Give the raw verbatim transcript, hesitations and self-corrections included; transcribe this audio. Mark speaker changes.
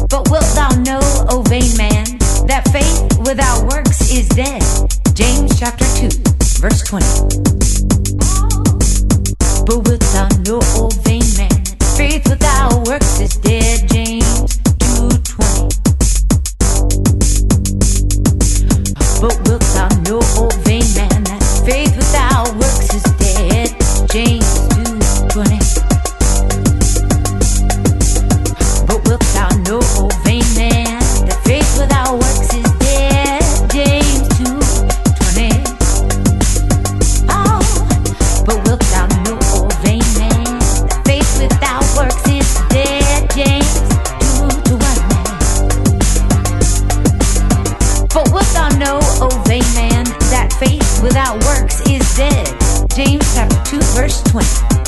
Speaker 1: But wilt thou know, O vain man, that faith without works is dead? James chapter two, verse twenty. But wilt thou know, O vain man, that faith without works is dead? James two twenty. But wilt thou know, O vain man, that faith without works is dead? James two twenty. But wilt thou know, O vain man, that faith without works is dead? James two twenty. Oh, but wilt thou know, O vain man, that faith without works is dead? James two twenty. But wilt thou know, O vain man, that faith without works is dead? James chapter two, verse twenty.